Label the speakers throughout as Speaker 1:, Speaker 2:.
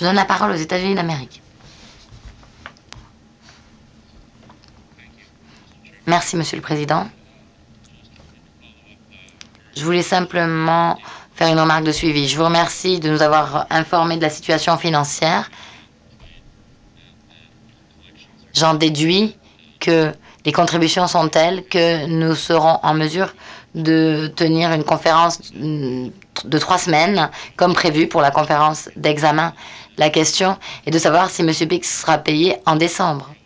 Speaker 1: donne la parole aux États-Unis d'Amérique. Merci, Monsieur le Président. Je voulais simplement faire une remarque de suivi. Je vous remercie de nous avoir informés de la situation financière. J'en déduis que les contributions sont telles que nous serons en mesure de tenir une conférence de 3 semaines, comme prévu pour la conférence d'examen. La question est de savoir si M. Bix sera payé en décembre.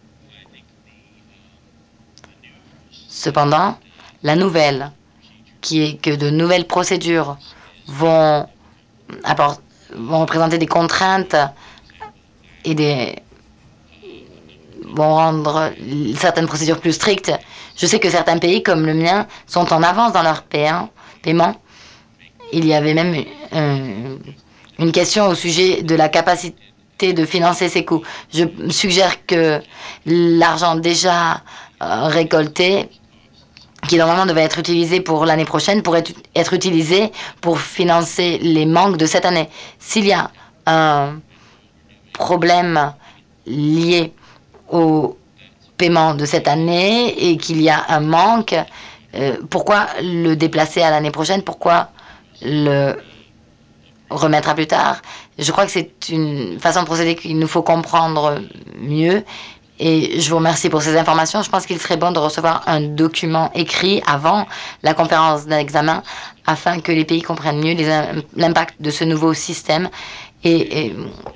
Speaker 1: Cependant, la qui est que de nouvelles procédures vont représenter des contraintes et vont rendre certaines procédures plus strictes. Je sais que certains pays, comme le mien, sont en avance dans leur paiement. Il y avait même une question au sujet de la capacité de financer ces coûts. Je suggère que l'argent déjà récolté, qui normalement devait être utilisé pour l'année prochaine, pourrait être utilisé pour financer les manques de cette année. S'il y a un problème lié au paiement de cette année et qu'il y a un manque, pourquoi le déplacer à l'année prochaine? Pourquoi le remettre à plus tard? Je crois que c'est une façon de procéder qu'il nous faut comprendre mieux. Et je vous remercie pour ces informations. Je pense qu'il serait bon de recevoir un document écrit avant la conférence d'examen afin que les pays comprennent mieux l'impact de ce nouveau système et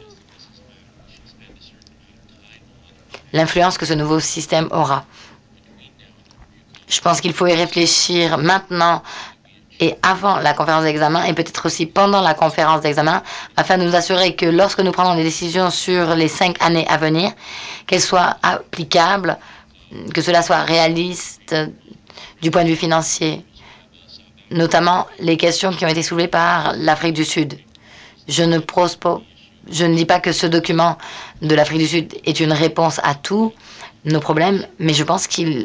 Speaker 1: l'influence que ce nouveau système aura. Je pense qu'il faut y réfléchir maintenant et avant la conférence d'examen et peut-être aussi pendant la conférence d'examen afin de nous assurer que lorsque nous prenons des décisions sur les 5 années à venir, qu'elles soient applicables, que cela soit réaliste du point de vue financier, notamment les questions qui ont été soulevées par l'Afrique du Sud. Je ne dis pas que ce document de l'Afrique du Sud est une réponse à tous nos problèmes, mais je pense qu'il